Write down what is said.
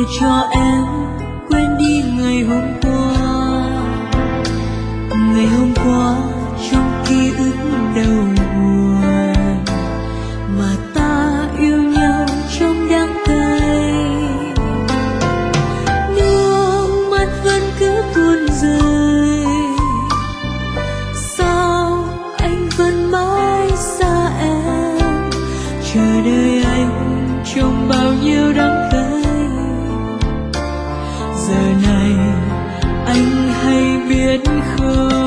cho em quên đi ngày hôm qua. Ngày hôm qua trong ký ức đau buồn mà ta yêu nhau trong đắng cay. Nước mắt vẫn cứ tuôn rơi, sao anh vẫn mãi xa em, chờ đợi anh trong bao nhiêu đắng cay. Giờ này anh hay biết không,